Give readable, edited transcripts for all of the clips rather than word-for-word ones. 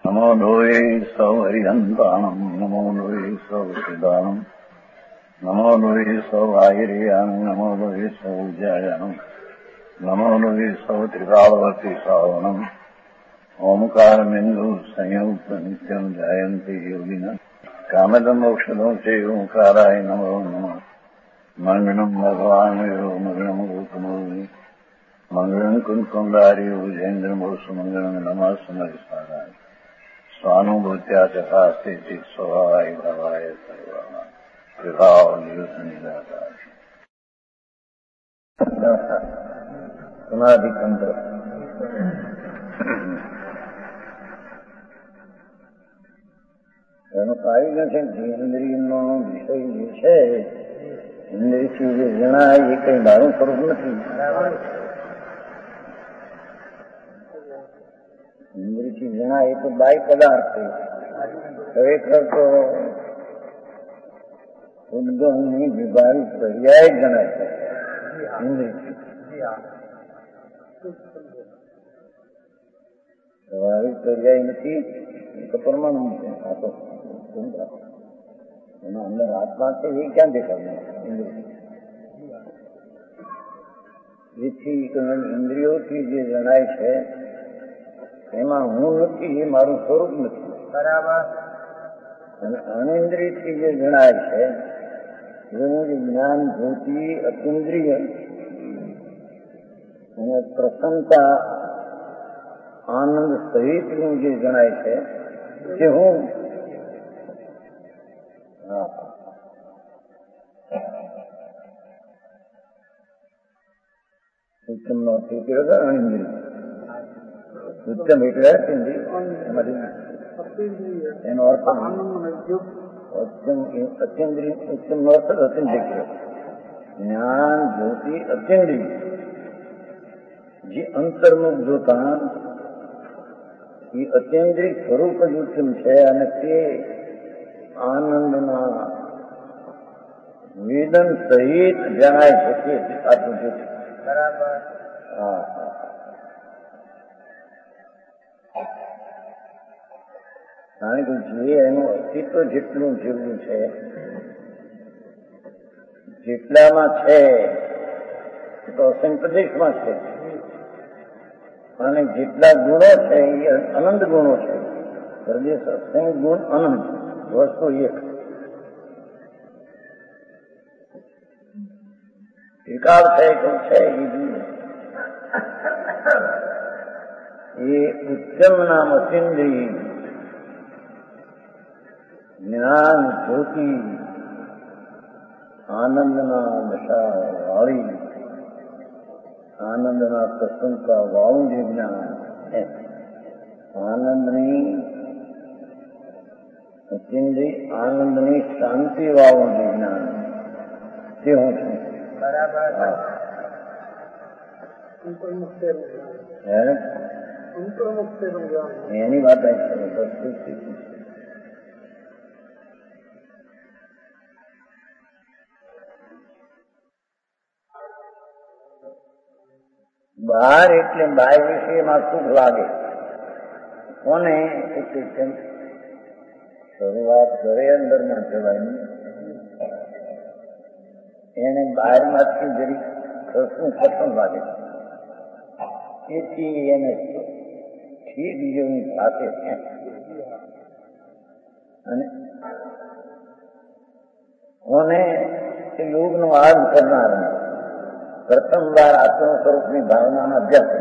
નમો લોહે સૌ હરિહંતાણમ નમો લોહે સૌ સિદ્ધાણમ નમો લોહે સૌ આહિર્યાણમ નમો લોહે સૌ જયાણમ નમો લોહે સૌ ત્રિકાળવતી શ્રાવણમ ઓમકારમિંદુ સંયુક્ત નિત્યમ જાયંતી યોગિના કામદમોક્ષદો છે ઓંકારાય નમો નમઃ મંગળમ ભગવાન મંગળમ ગોતમોહિ મંગળમ કુંકુંડારી ઉજેન્દ્રમોષ મંગળમ નમઃ સમરિસારાય સ્વાનુભૂત્યા ચકાસ્તે ચિત સ્વભાવાય ભાવાય સર્વા વિભાવ નિદાકાર સમાધિતંત્ર એનું કાર્ય છે ઇન્દ્રિયનો વિષય જે છે ઇન્દ્રિયથી જે જણાય એ કઈ મારું સ્વરૂપ નથી. ઇન્દ્રિયથી જણાય એ તો બાહ્ય પદાર્થ છે. ખરેખર તો ઉદ્ગમની વિભાવિક પર્યાય જણાય છે ઇન્દ્રિયથી. સ્વાભાવિક પર્યાય નથી તો પરમાણુ છે. આ તો એના અંદર આત્મા છે એ ક્યાં દેખાય જેથી ઇન્દ્રિયોથી જે જણાય છે એમાં હું નથી, એ મારું સ્વરૂપ નથી. બરાબર. અને અનિન્દ્રિયથી જે જણાય છે એનું જે જ્ઞાન ભૂતિ અતિન્દ્રિય અને પ્રસન્નતા આનંદ સહિતનું જે જણાય છે જે હું ઉત્તમ નો અનિન્દ્રિય ઉત્તમ એટલે એનો અર્થ અત્યંદ્રિય ઉત્તમ નો અર્થ અત્યંદ્રિય જ્ઞાન જ્યોતિ અત્યંદ્રિય જે અંતર્મુખ જોતા એ અત્યંદ્રિય સ્વરૂપ જ ઉત્તમ છે અને તે આનંદના વેદન સહિત જણાય છે તે આત્મજ્યોતિ. બરાબર. હા. કારણ કે જે એનું અસ્તિત્વ જેટલું જેવું છે જેટલામાં છે તો અસંગ પ્રદેશમાં છે અને જેટલા ગુણો છે એ અનંત ગુણો છે. પ્રદેશ અસંગ ગુણ અનંત વસ્તુ એક. વિકાર થાય તો છે એ ઉત્તમ નામ અતિન્દ્રિય જ્ઞાન જ્યોતિ આનંદના દશા વાળી આનંદના પ્રસન્નતા વાળું જે જ્ઞાન આનંદની અતિન્દ્રિય આનંદની શાંતિ વાળું જે જ્ઞાન તે હું છું. બરાબર. એની વાત બહાર એટલે બાહ્ય વિષયમાં સુખ લાગે કોને શરૂઆત ઘરે અંદર ના જવાય એને બહારમાંથી જરી ખસું પસંદ લાગે તેથી એને ઠીક જેવી સાથે અને કોને યોગનો આરંભ કરનાર પ્રથમ વાર આત્મ સ્વરૂપની ભાવનાના અભ્યાસ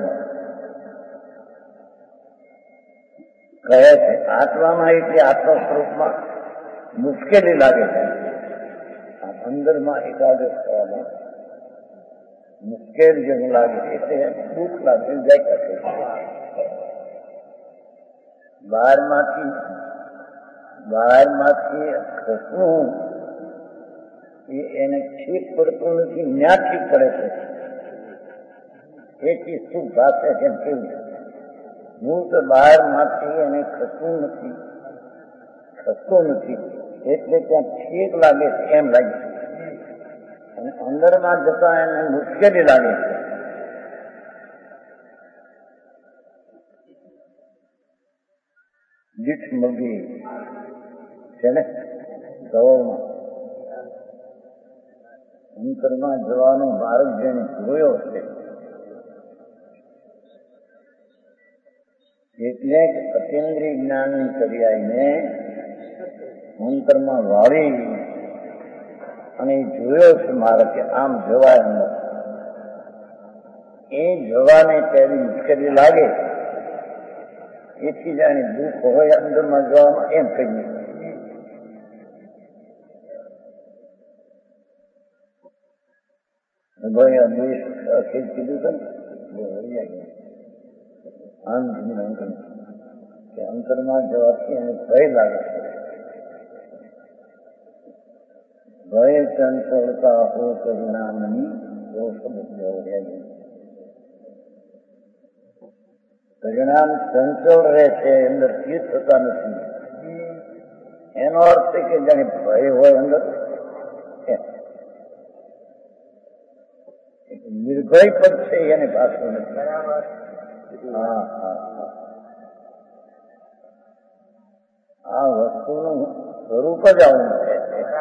કહે છે. આત્મામાં એટલે આત્મ સ્વરૂપમાં મુશ્કેલી લાગે છે. અંદરમાં એકાગ્ર થવામાં મુશ્કેલ જેવું લાગે એટલે દુઃખ લાગે જાય કરે. બહારમાંથી ખસવું એને ઠીક પડતું નથી, ન્યા ઠીક પડે છે. એથી સુખ ભાષે છે કેવું હું તો બહારમાંથી એને ખસતું નથી એટલે ત્યાં ઠીક લાગે છે એમ લાગે છે અને અંદરમાં જતા એને મુશ્કેલી લાગે છે. દીઠ મગી છે ને ગૌમાં અંતરમાં જવાનો માર્ગ જેને જોયો છે એટલે અતિન્દ્રિય જ્ઞાનની પર્યાયને અંતરમાં વાળી અને જોયો છે માર્ગ કે આમ જવાય અંદર. એ જવાને ત્યારે મુશ્કેલી લાગે એથી જાણે દુઃખ હોય અંદરમાં જવામાં એમ કહીએ. ભય દ્વેષ કીધું હતું ને આમ કે અંતરમાં જવાથી એને ભય લાગે છે. ભય ચંચળતા હો પરિણામની દોષ પરિણામ ચંચળ રહે છે, અંદર સ્થિર થતા નથી. એનો અર્થ છે કે જાણે ભય હોય અંદર નિર્ભય પદ છે એને પાછું નથી. હા હા હા, આ વસ્તુનું સ્વરૂપ જ આવું છે.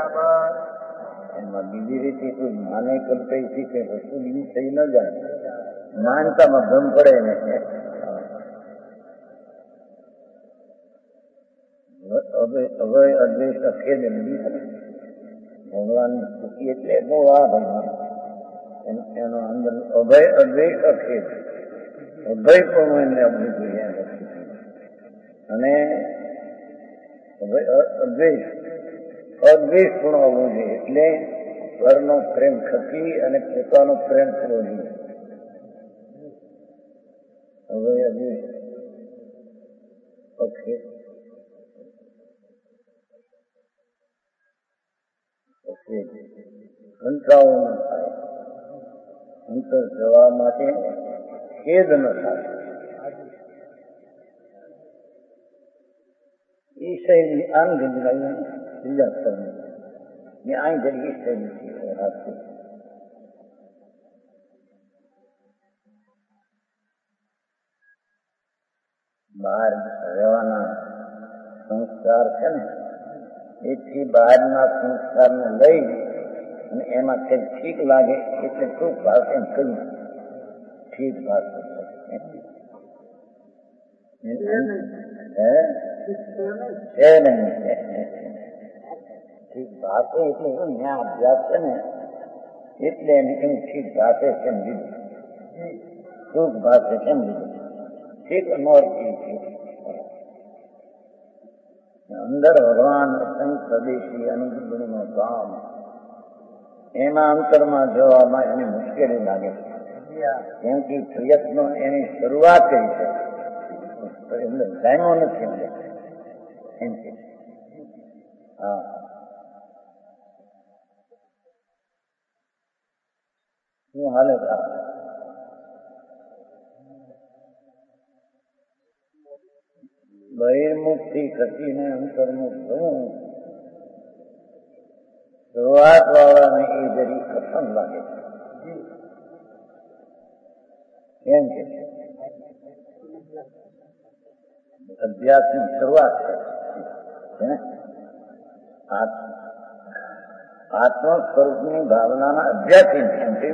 એમાં બીજી રીતે કોઈ માને કલ્પેથી કે વસ્તુ બીજી થઈ ન જાય, માનતામાં ભ્રમ પડે ને. અભય અદ્વેષ અખેદ ભગવાન સ્થિતિ એટલે બહુ આ ભગવાન એનો અંદર અભય અદ્વેષ અખેદ અભય પણ એને આપવું જોઈએ અને અદ્વેષ અદ્વેષ પણ આવવું જોઈએ. એટલે પરનો પ્રેમ ખપી અને પોતાનો પ્રેમ કરવો જોઈએ. અભય અદ્વેષ અખેદ કંટાળો ન થાય, અંતર જવા માટે ખેદ ન થાય. એ શૈલી આમ ગંજવાઈ જિલ્લા સ્તરની આ જરી શૈલી રાખી. બહાર રહેવાના સંસ્કાર છે ને એથી બહારના સંસ્કારને લઈ અને એમાં કંઈક ઠીક લાગે એટલે ખૂબ ભાષે કહ્યું ઠીક ભાષે છે નહીં. ઠીક ભાષે એટલે એવું ન્યા અભ્યાસ છે ને એટલે એને એમ ઠીક ભાષે સમજી દીધું, ખૂબ ભાષે સમજી દીધું. ઠીક અનોર્થી અંદર ભગવાન સ્વદેશી અનુગુણનો કામ એમાં અંતરમાં જવામાં એને મુશ્કેલી લાગે છે. કેમ કે પ્રયત્નો એની શરૂઆત કરી છે, જાણ્યો નથી એમ કે. હા, શું હાલે બહિર્મુખથી ઘટીને અંતર્મુખ થવું શરૂઆત વાળાને એ જરી કઠણ લાગે છે. કેમ કે અભ્યાસની શરૂઆત છે. આત્મ સ્વરૂપની ભાવનાના અભ્યાસી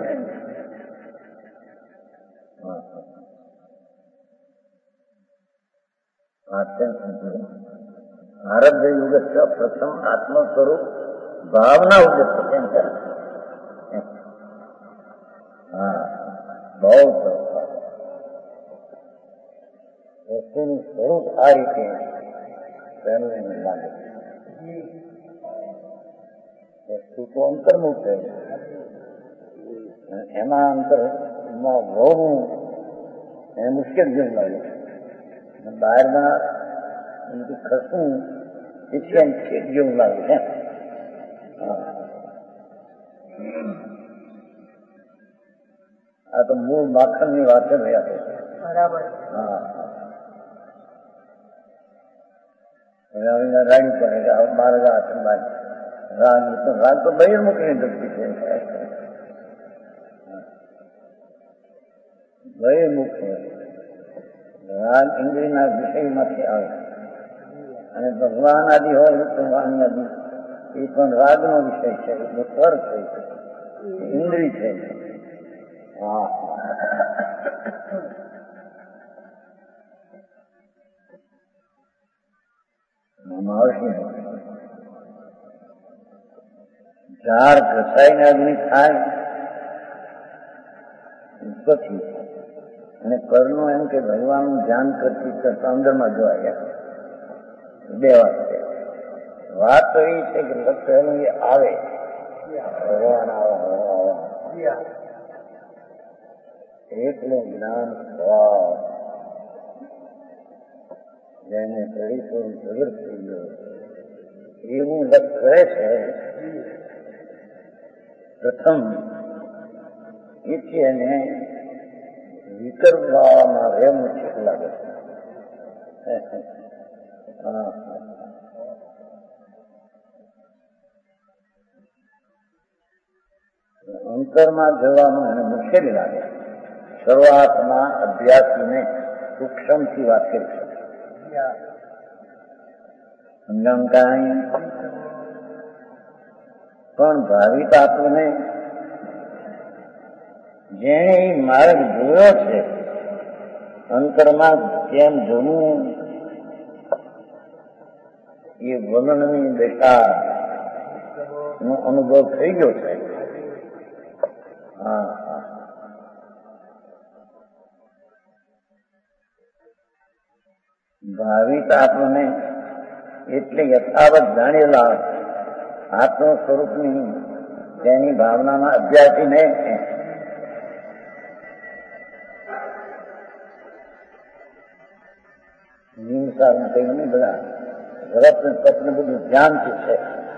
આરબ્ધ યુગ પ્રથમ આત્મ સ્વરૂપ ભાવના ઉદ્દેશ કેમ કરે. હા, બહુ વસ્તુનું સ્વરૂપ આ રીતે પહેલું લાગે. વસ્તુ તો અંતર્મુખ છે, એના અંતરમાં હોવું એ મુશ્કેલ જેવું લાગે. બહારના ખસવું એટલે ઠીક જેવું લાગે છે. આ તો મૂળ માખણ ની વાત જ રહ્યા છે. બરાબર. હા, રાણી પડે મારા હાથમાં રાગ તો બહિર્મુખની દ્રષ્ટિ છે. બહિર્મુખ રાગ ઇન્દ્રિયના વિષયમાંથી આવે અને ભગવાન આદિ હોય ભગવાન આદિ એ પણ રાગનો વિષય છે, એટલે સ્વર છે, ઇન્દ્રિય છે. હા ઝાડ ઘસાઈને અગ્નિ થાય પછી અને કરનું એમ કે ભગવાનનું ધ્યાન કરતી કરતા અંદરમાં જોવાય. બે વાત છે. વાત તો એ છે કે પહેલું એ આવે ભગવાન આવે એટલું જ્ઞાન સ્વભાવ જેને ઘડીસું જગત થઈ ગયો એવું લક્ષ કરે છે. પ્રથમ એથી એને વિકરવામાં રેમ ઠીક લાગે છે. અંતરમાં જવાનું એને મુશ્કેલી લાગે. શરૂઆતમાં અભ્યાસીને સૂક્ષ્મથી વાત કરી શકે. સમજાણ પણ ભાવિક આપણને જેણે માર્ગ જોયો છે અંતરમાં કેમ જવું એ વર્ણનની દશા નો અનુભવ થઈ ગયો છે. ભાવિક આપણને એટલે યથાવત જાણેલા આત્મ સ્વરૂપની તેની ભાવનાના અભ્યાસીને નિમસાર કહ્યું નહીં, બધા વ્રત તપને બધું ધ્યાનથી છે.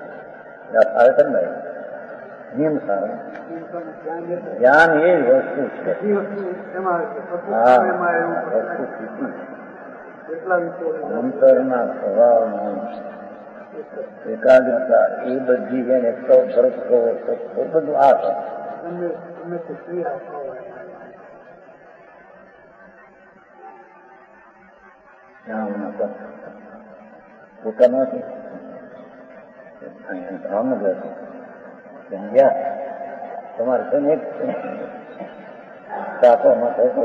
નિમસાર ધ્યાન એ જ વસ્તુ છે. હા વસ્તુ સ્થિતિ અંતરના સ્વભાવમાં એકાગ્રતા એ બધી એને સૌ ફરક બધું આ છે. પોતાનો તમારે છે ને એક સાકોમાં થતો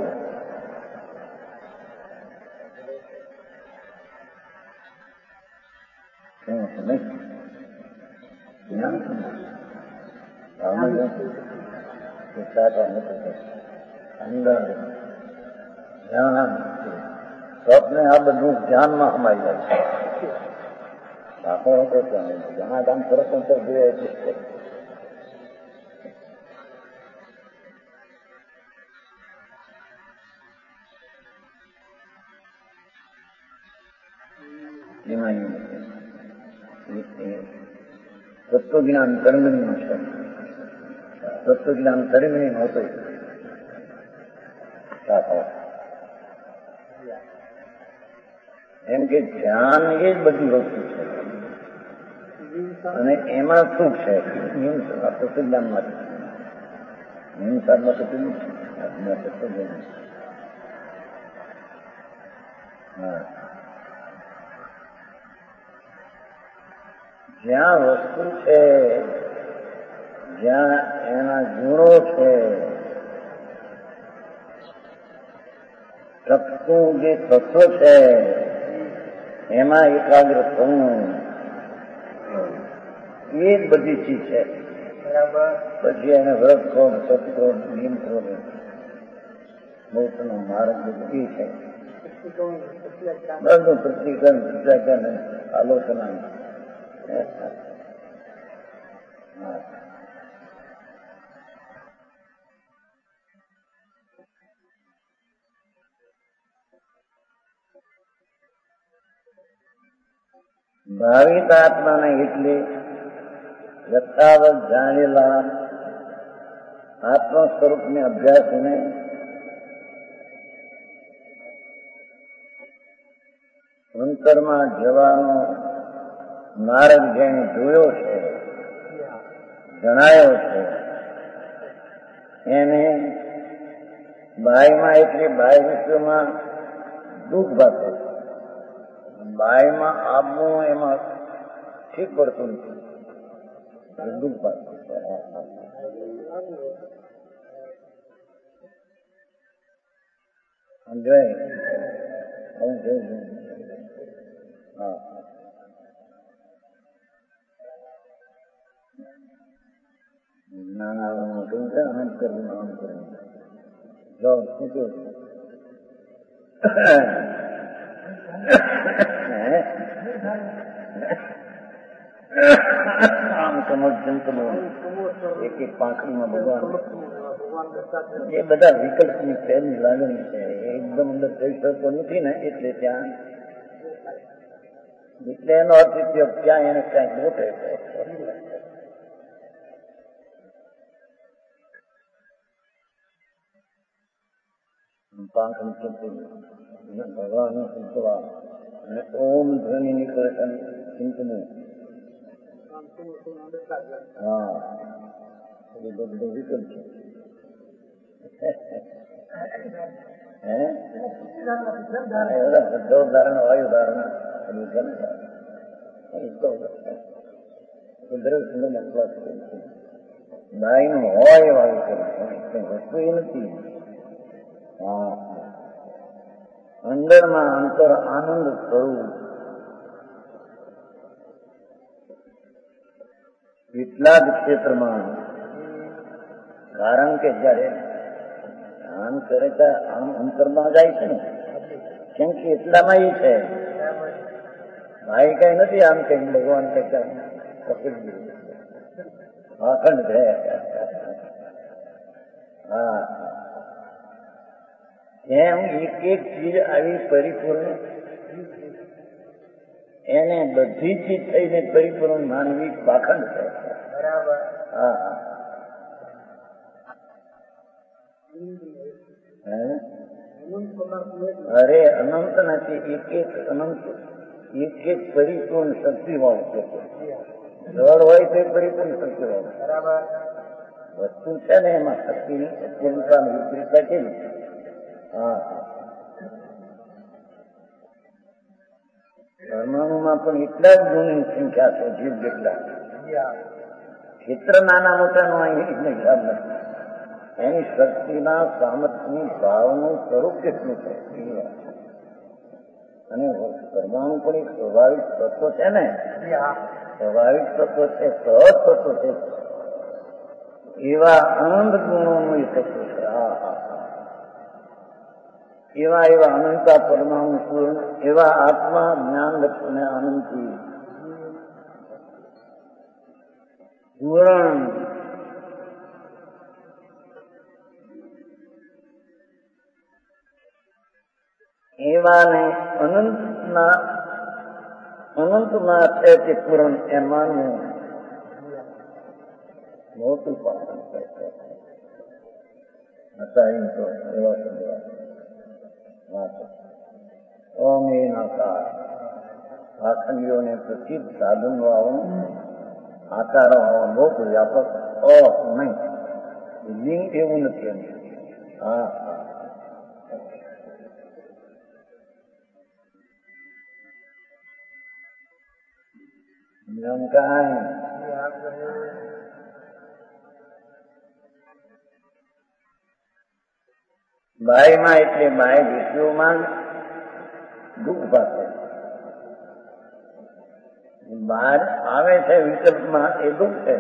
સ્વપ્ને આ બધું ધ્યાનમાં સમાઈ જાય છે. સાકો હતો ઘણા કામ સ્વતંત્ર જોઈએ છે. તત્વજ્ઞાન કર્મણીનું છે. તત્વજ્ઞાન કર્મણી નહોતું. એમ કે ધ્યાન એ જ બધી વસ્તુ છે અને એમાં શું છે તત્વજ્ઞાન માટે હિંસામાં તત્વજ્ઞાન જ્યાં વસ્તુ છે, જ્યાં એના ગુણો છે, તત્વું જે તત્વ છે એમાં એકાગ્ર થવું એ જ બધી ચીજ છે. પછી એને વ્રત ક્રોધ સત્ક્રોધ નિયમ ક્રોધ મોક્ષનો માર્ગ બધું એ છે. બધું પ્રતિકરણ પ્રત્યાકરણ આલોચના ભાવિક આત્માને એટલે યથાવત જાણેલા આત્મ સ્વરૂપને અભ્યાસને અંતરમાં જવાનો માર્ગ જેને જોયો છે, જણાયો છે, એને બાહ્યમાં એટલે બાહ્ય વિશ્વમાં દુઃખ ભાગે બાયમાં આપવું એમાં ઠીક પડતું નથી, દુઃખ પાડતું. હા, નાના કહ્યું છે આમ કરવું આમ કરવું. જો શું કહ્યું આમ સમજ ચંતનો એક એક પાંખડીમાં ભગવાન, એ બધા વિકલ્પની પહેલી લાગણી છે. એકદમ અંદર થઈ શકતો નથી ને એટલે ત્યાં, એટલે એનો અર્થ ત્યાં એને ક્યાંક મોટે છે. પાંખડી ચંતવી ભગવાન ચિંતવા અને ઓમ ધ્વનિ નીકળે ચિંતનું. હા, એ બધો વિકલ્પ છે. બધો ધારણ વાયુ ધારણ નાઈનું હોય એવા વિકલ્પ વસ્તુ એ નથી. હા, અંદરમાં અંતર આનંદ સ્વરૂપ એટલા જ ક્ષેત્રમાં, કારણ કે જયારે આમ કરે ત્યારે આમ અંતરમાં જાય છે ને, કેમ કે એટલામાં એ છે. ભાઈ કઈ નથી આમ કઈ ભગવાન કઈ પકડી અખંડ છે. હા, એમ એક એક ચીજ આવી પરિપૂર્ણ, એને બધી ચીજ થઈને પરિપૂર્ણ માનવી પાખંડ છે. બરાબર. હા, અરે અનંત નથી, એક એક અનંત, એક એક પરિપૂર્ણ શક્તિ વાળું છે. જળ હોય તો પરિપૂર્ણ શક્તિ વાળું. બરાબર. વસ્તુ છે ને એમાં શક્તિની પૂર્ણતા વિપરીતતા કેવી. હા, પરમાણુમાં પણ એટલા જ ગુણની સંખ્યા છે જીવ જેટલા. ક્ષેત્ર નાના મોટાનો અહીં હિસાબ નથી. એની શક્તિના સામર્થ્યની ભાવનું સ્વરૂપ કેટલું છે. અને પરમાણુ પણ એક સ્વાભાવિક તત્વ છે ને, સ્વાભાવિક તત્વ છે, સહજ તત્વ છે. એવા આનંદ ગુણોનું એ તત્વ છે. હા, હા, એવા એવા અનંતા પરમાણુ પૂર્ણ એવા આત્મા જ્ઞાન લક્ષણે આનંદથી પૂરણ એવાને અનંતના છે તે પૂરણ એ માનવું મોટું પાસન છે. હતા એમ તો એવા ઓમ એ નાકાર આખંડીઓને પ્રચિત સાધન વાળું આકાર વાળું બહુ વ્યાપક નહીં, લિંગ એવું નથી એમ. હા, બાયમાં એટલે બાય વિષયોમાં દુઃખ પાસે બહાર આવે છે વિકલ્પમાં એ દુઃખ છે.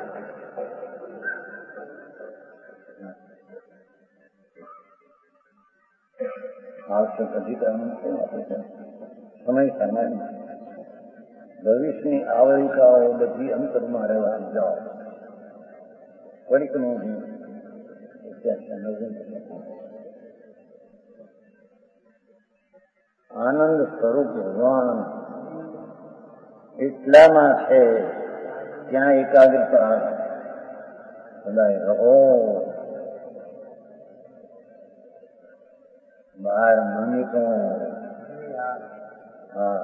આવશ્યક અધિકારનું શું આપે છે સમય સામાન્ય ભવિષ્યની આવરિકાઓ બધી અંતરમાં રહેવા જાઓ. પરિક્રમો આનંદ સ્વરૂપ ભગવાન એટલામાં છે, ત્યાં એકાગ્રતા સદાય રહો. બહાર માનિકો. હા,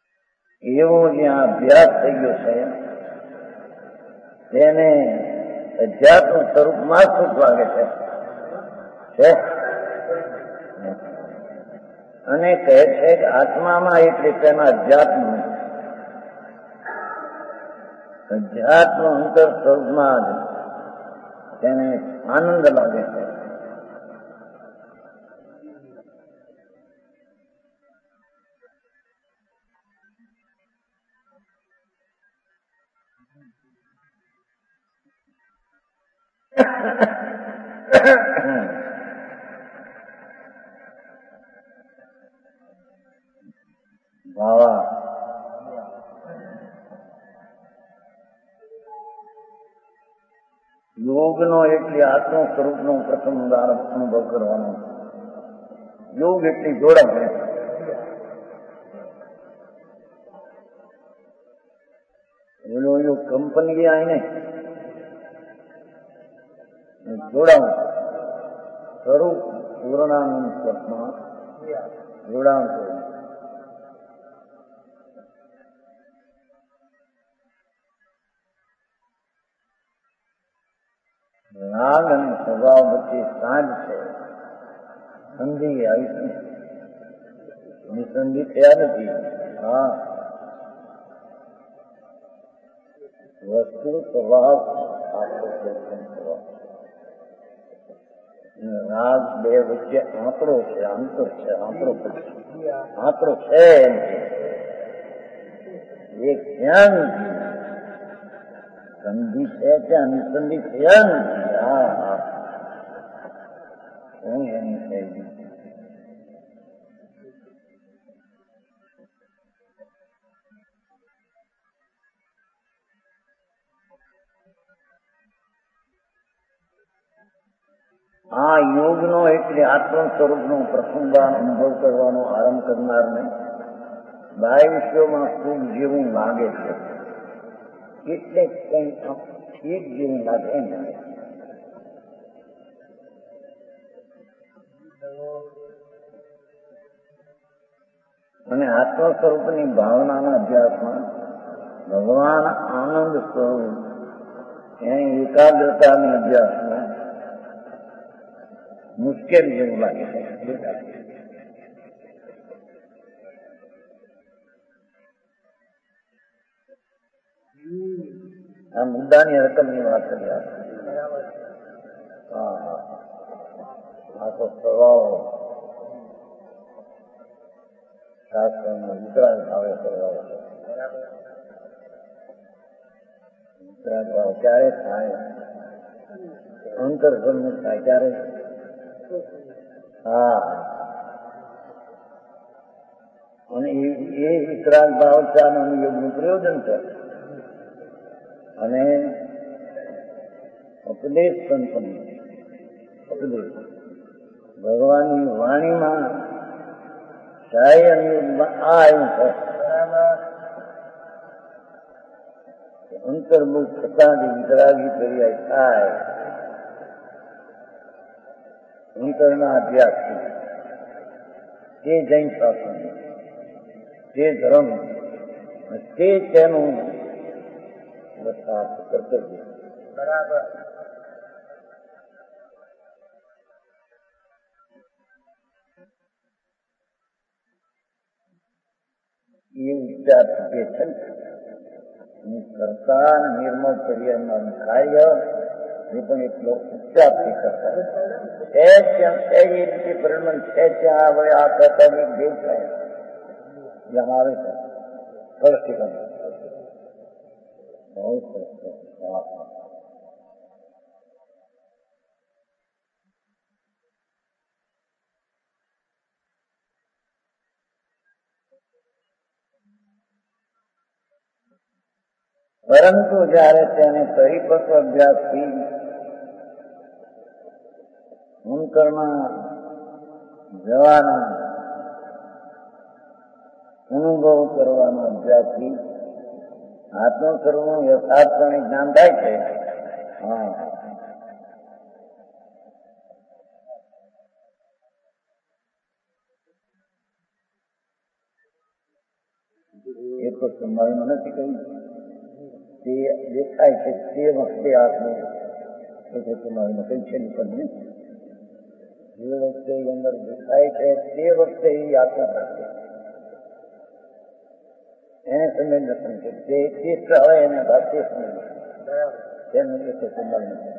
એવો જ્યાં અભ્યાસ થઈ ગયો છે તેને અધ્યાત્મ સ્વરૂપમાં સુખ લાગે છે અને કહે છે કે આત્મામાં એક રીતેના અધ્યાત્મ અંતર સ્વરૂપમાં તેને આનંદ લાગે છે. ભાવા યોગનો એટલે આત્મ સ્વરૂપનો પ્રથમ અનુભવ કરવાનો. યોગ એટલી જોડક છે. એનો યોગ કંપની આવીને જોડાવું સ્વરૂપ પૂર્ણાનંદ સ્વરૂપમાં જોડાણ કરવું. રાગ અને સ્વભાવ વચ્ચે સાંજ છે. સંધિ આવી છે. નિસંધિ થયા નથી. હા, વસ્તુ સ્વભાવ રાગ બે વચ્ચે આંકડો છે. આંતર છે. આંકડો છે એમ એ જ્ઞાન સંધિ છે ત્યાં નિસંધિ થયા નથી. હા હા, હું એની થઈ ગઈ. આ યોગનો એટલે આત્મ સ્વરૂપનો પ્રસંગ અનુભવ કરવાનો આરંભ કરનારને બાહ્ય વિશ્વમાં સુખ જેવું લાગે છે એટલે કંઈ ઠીક જેવું લાગે ને. અને આત્મ સ્વરૂપની ભાવનાના અભ્યાસમાં ભગવાન આનંદ સ્વરૂપ એની એકાગ્રતાના અભ્યાસમાં મુશ્કેલ જેવું લાગે છે. આ મુદ્દાની રકમની વાત કરી. આ તો સ્વભાવ શાસ્ત્રનો વિતરાગ ભાવે સ્વભાવ છે. વિતરાગ ભાવ ક્યારે થાય? અંતર્ગમ્ય થાય ક્યારે? હા, અને એ વિતરાગ ભાવ ચાનો યોગનું પ્રયોજન છે. અને ઉપદેશ સંપન્ન ઉપદેશ ભગવાનની વાણીમાં શાહી અનુયોગમાં આ આવ્યું છે. અંતર્મુખ થતા જ વિતરાગી ક્રિયા થાય. અંતરના અભ્યાસથી તે જૈન શાસન, તે ધર્મ, તે તેનું કર્તવ્ય. બરાબર. એ ઉચ્ચાર જે છે કરતા નિર્મળ કર્યાનું કાર્ય એ પણ એટલો ઉચ્ચારથી કરતા છે. ત્યાં છે એ રીતે પરિણામ છે. ત્યાં હવે આ પ્રકારની દેવ થાય જ્યાં આવે છે સ્પષ્ટીકરણ બહુ સરસ. પરંતુ જયારે તેને પરિપક્વ અભ્યાસથી અંતરમાં જવાના અનુભવ કરવાના અભ્યાસથી આત્મ સ્વરૂપનું યથાર્થપણે જ્ઞાન થાય છે. હા, એ તો સમયમાં નથી કહ્યું. તે દેખાય છે તે વખતે આત્મ તમારે કઈ છે નહીં. જે વખતે અંદર દેખાય છે તે વખતે એ આત્મા થશે એને સમય દર્શન છે. જે ચિત્ત હોય એને ભાષ્ય સમય તેનું કે સંભાળ નથી.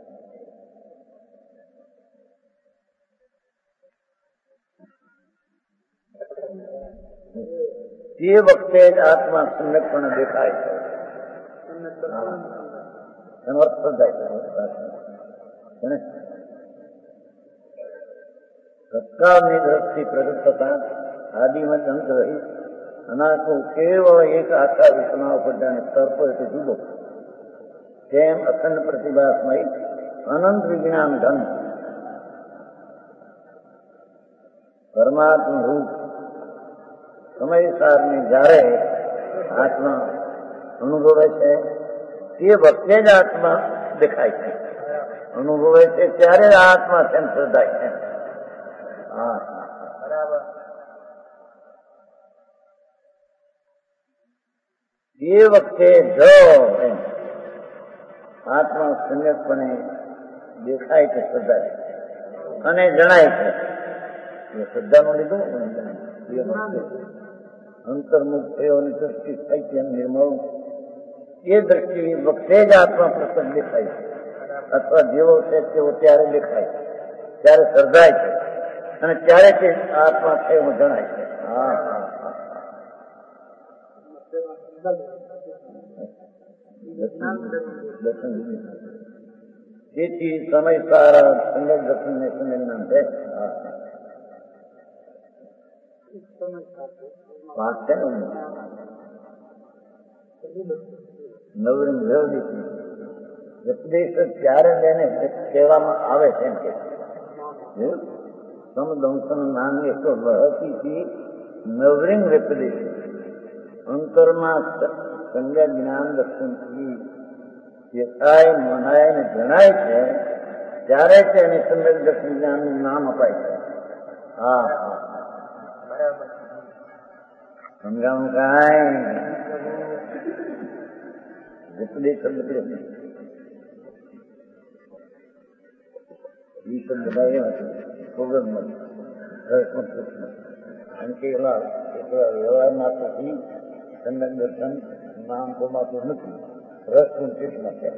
તે વખતે જ આત્મા સમ્યકપણે દેખાય છે. એનો અર્થ સમજાય છે. તત્કાળની દ્રષ્ટિ પ્રગટ થતા આદિમાં અંત રહી અનાથો કેવળ એક આખા વિશ્વના ઉપર જાણે તર્પ એટલે જુદો તેમ અખંડ પ્રતિભાસમય અનંત વિજ્ઞાન ધન પરમાત્મા રૂપ સમયસારની જયારે આત્મા અનુભવે છે તે વખતે જ આત્મા દેખાય છે. અનુભવે છે ત્યારે આત્મા તેમ શ્રદ્ધાય છે. હા બરાબર. એ વખતે જો આત્મા સંયતપણે દેખાય છે, શ્રદ્ધાય અને જણાય છે. એ શ્રદ્ધાનું લીધું એ વખતે અંતર્મુખ થયોની દ્રષ્ટિ થાય છે નિર્મળ. એ દ્રષ્ટિ વખતે જ આત્મા પ્રસન્ન દેખાય છે. અથવા જેવો છે તેવો ત્યારે દેખાય છે, ત્યારે શ્રદ્ધાય છે અને ત્યારે તે આત્મા છે એવું જણાય છે. હા હા હા. તેથી સમય સારા સંગત દર્શન ને સંજ્ઞાન છે. વાત છે ને નવરીન વ્યવધિ ઉપદેશ ત્યારે તેને કહેવામાં આવે છે એમ કે સમદંશન નાંગે તો વહતી નવરીન વ્યપદેશ અંતરમાં સંજ્ઞા જ્ઞાન દર્શનથી દેખાય મનાય ને જણાય છે ત્યારે તેને સંજ્ઞા દર્શન જ્ઞાનનું નામ અપાય છે. હા હા બરાબર. સમજાવું કાંઈ ઉપદેશ શબ્દ એ શબ્દ વ્યવહારમાં થતી સંજ્ઞા દર્શન નામ કોમાતું નથી. રસનું ચિત્તમાં છે.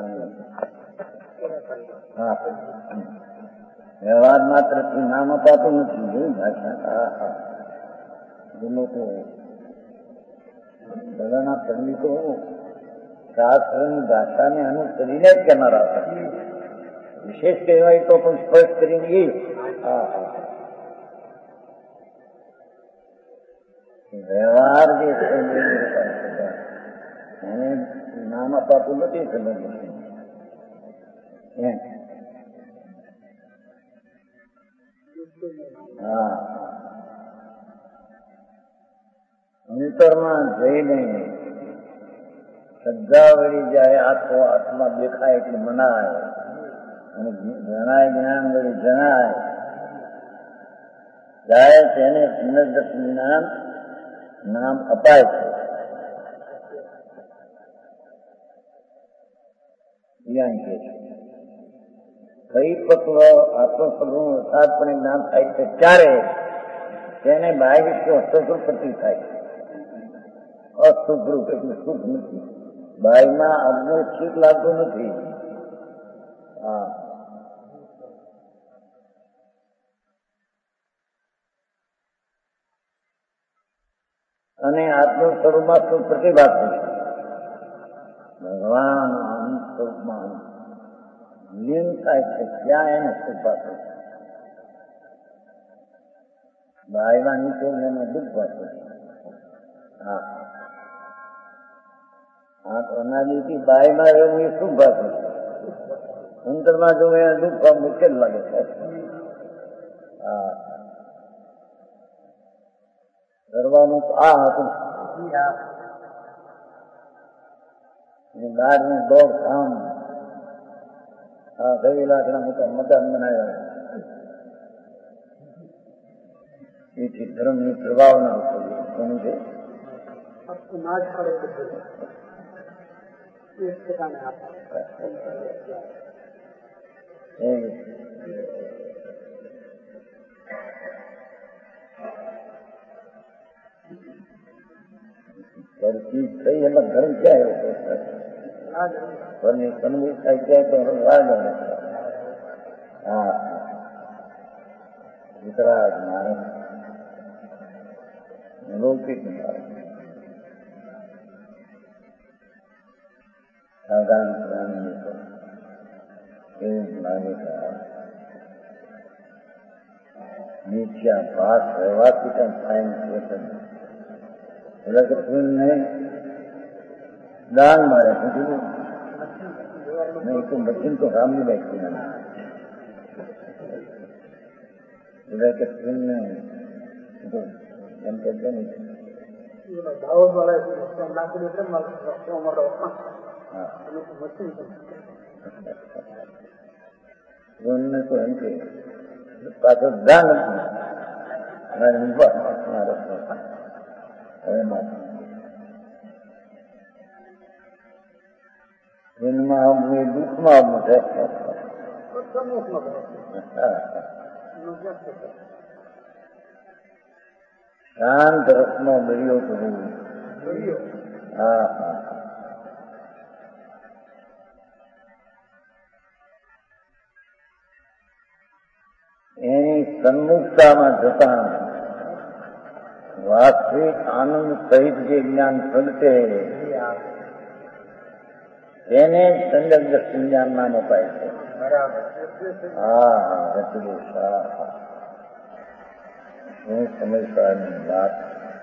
હા વ્યવહાર માત્ર નામ અપાતું નથી. જોયું ભાષા. હા હા એનો તો બધાના પંડિતો શાસ્ત્રની ભાષાને અનુસરીને જ કહેનારા હતા. વિશેષ કહેવાય તો પણ સ્પષ્ટ કરીને એ વ્યવહાર જે છે એને નામ અપાતું નથી. સમજ હા અંતરમાં જઈને શ્રદ્ધા વળી જાય આખો આત્મા દેખાય એટલે મનાય અને જણાય જ્ઞાન વળી જણાય જાય તેને પુનર્દર્શન નામ અપાય છે. પરિપક્વ આત્મસ્વરૂપ અર્થાત્પણે જ્ઞાન થાય છે ત્યારે તેને બાહ્ય વિશ્વ હસ્તરૂપ પ્રતિ થાય. અસુખરૂપ એટલે સુખ નથી. બાહ્યમાં આજનું સુખ લાગતું નથી. હા અને આત્મ સ્વરૂપમાં સુખ પ્રતિભાત છે. ભગવાન અનંત સ્વરૂપમાં લીન થાય છે ત્યાં એને સુખ પાછું. બાહ્યમાં નીચે એનો દુઃખ પાછું. હા આ અનાદિથી બાહ્યમાં રહેવું એ સુખ પાછું. અંતરમાં જો એને દુઃખ મુશ્કેલ લાગે છે. હા કરવાનું આ હતું. ગાઢને દોડ કામ ગઈ લાખના મોટા મકાન બનાવ્યા. એથી ધર્મની પ્રભાવના કોનું છે? ચીજ થઈ એમાં ઘણી ક્યાં ઘરની સન્મુખ થાય ત્યાં તો રાજ હા વિતરાગ મારે લૌકિક મારે સાધારણ પ્રાણી એવું લાગે નીચા ભાત રહેવાથી પણ ફાઇન ને દાન મારે પૂછ્યું નહીં તો મશીન તો રામની બાઈક ને એમ કહેતો નહીં તો એમ કે પાછો દાન જન્મમાં દુઃખમાં મોટે શાંત રસનો દરિયો તો હા હા એની સન્મુખતામાં જતા વાસ્તવિક આનંદ સહિત જે જ્ઞાન પ્રગટે તેને સંજક જ્ઞાન નામ અપાય છે. હા રચલું શું સમજદારની વાત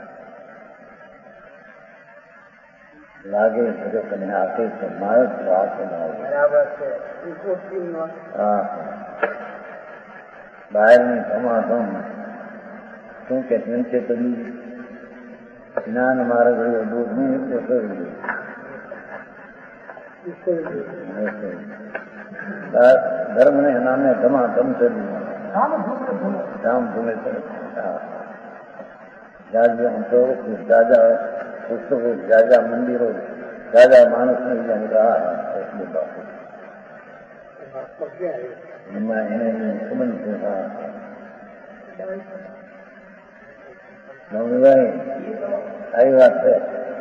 લાગે જગત અને આપે છે મારે જ વાત હા બહારની ધમાધમ શું કે નીચે તો જ્ઞાન મારે ગયો દૂધ નહીં એટલે કર્યું ધર્મ ને નામે ધમાધમ ધામ ધૂમે જાજા પુસ્તકો જાજા મંદિરો જાજા માણસ એમાં એને સંબંધ છે. નવનીભાઈ આવી વાત છે.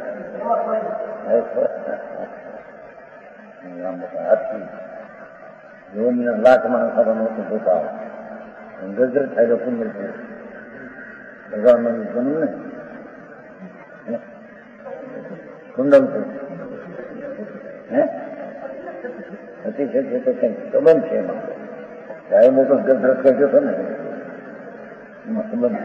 હાથી જીવનના લાખ માણસ નહોતું જોતા ગજર થાય તો પુણ્ય છે. ભગવાન જન્મ ને કુંડલ છે હતી છે તો કંઈક સંબંધ છે એમાં ગાય મોટો ગજરત કર્યો હતો ને એમાં સંબંધ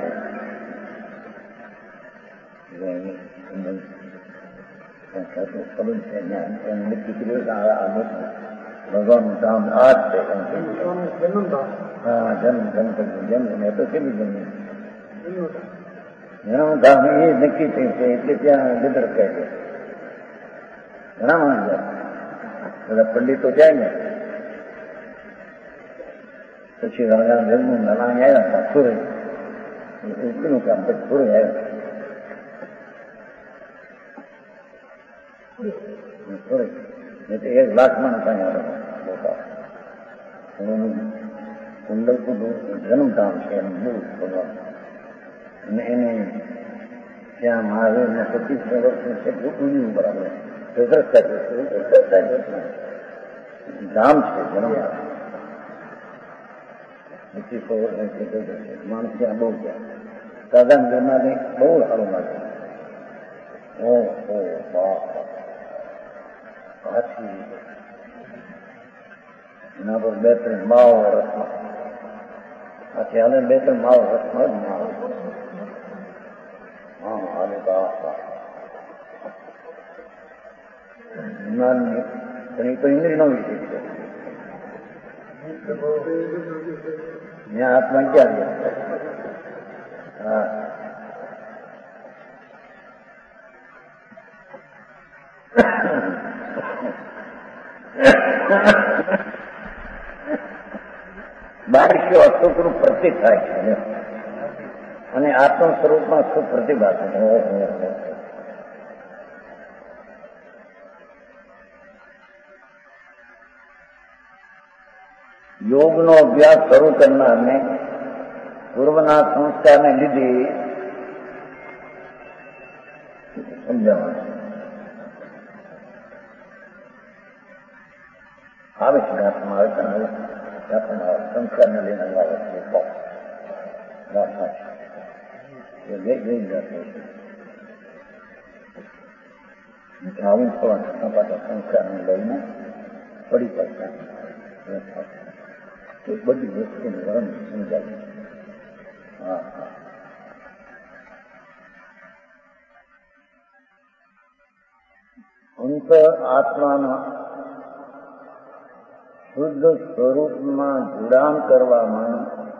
છે સંબંધ છે નક્કી કર્યું ભગવાનનું ધામ આ જ છે. હા જન્મ એ તો કેવી જન્મ એનું ધામ એ નક્કી થઈ છે એટલે ત્યાં ગદર કહે છે. ઘણા માણસ જાય બધા પંડિતો જાય ને પછી રણગામ જન્મ નલાંગ આવ્યા સુરે એટલું કામ પછી સુરે આવ્યા સુરે નહીં તો 1 લાખ માણસ અહીંયા કુંડલપુર જન્મધામ છે એનું મૂળ ભગવાન અને એને ત્યાં મહાવીરને 25 વર્ષનું કેટલું ઉન્યું બરાબર ધામ છે જન્મ 25 વર્ષ માણસ ત્યાં બહુ ગયા સાધારણ જન્માને બહુ સારું લાગે. હાથી એના પર 2-3 માવો રસમાં હાથી હાલે 2-3 માવો રસમાં જ માવો હા હાલે તો જ્ઞાનની પણ એ તો ઇન્દ્રિય નો વિષય છે. ત્યાં આત્મા ક્યાં ગયા? હા બાહ્ય અસ્તિત્વનું પ્રતીક થાય છે અને આત્મ સ્વરૂપમાં શું પ્રતિભા છે. યોગનો અભ્યાસ શરૂ કરનારને પૂર્વના સંસ્કારને લીધે સમજાવવાનું આવે છે. ઘાટમાં આવે છે, ઘાટમાં સંસ્કારને લઈને આવે છે. આવું થવા પાછા સંસ્કારને લઈને પડી પડતા એ બધી વસ્તુનું વર્ણન સમજાવ્યું. હા હા, અંતર આત્માના શુદ્ધ સ્વરૂપમાં જોડાણ કરવામાં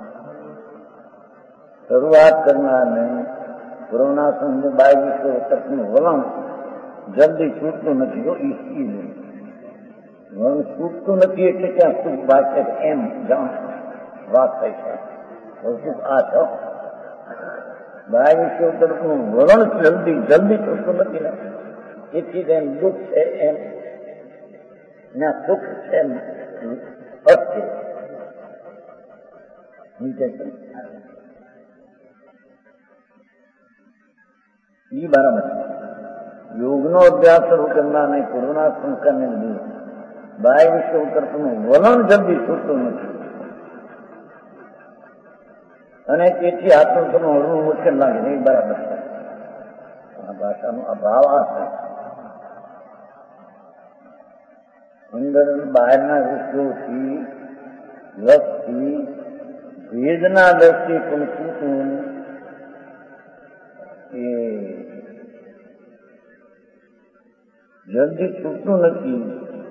શરૂઆત કરનારને પૂર્વના સંઘ બાય વિશ્વ તરફનું વલણ જલ્દી છૂટતું નથી. વલણ છૂટતું નથી એટલે ક્યાં સુખ વાત છે એમ જાણ વાત થઈ છે. સુખ આ છો બાય વિશ્વ તરફનું વલણ જલ્દી છૂટતું નથી ને એથી એમ દુઃખ છે એમ ના સુખ છે એમ અર્થ છે. એ બરાબર યોગનો અભ્યાસ શરૂ કરનારને પૂર્વના સંસ્કારને લીધે બાય વિશ્વ તરફનું વલણ જલ્દી છૂટતું નથી અને તેથી આત્મસમો હળવું મુશ્કેલ લાગે. એ બરાબર છે. આ ભાષાનો અભાવ આ છે. અંદર બહારના વિશ્વથી લક્ષથી વેદના દ્રષ્ટિ પણ છૂટવું એ જલ્દી છૂટતું નથી.